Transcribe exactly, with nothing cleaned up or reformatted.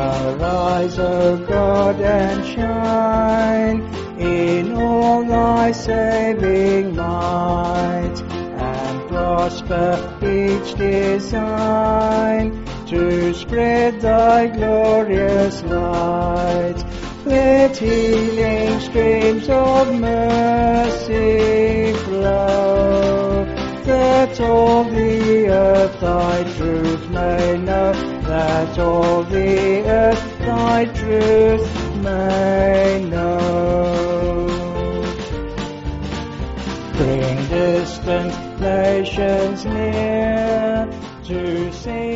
Arise, O God, and shine in all thy saving might, and prosper each design to spread thy glorious light. Let healing streams of mercy flow, that all the earth thy truth may know, that all the earth thy truth may know. Bring distant nations near to see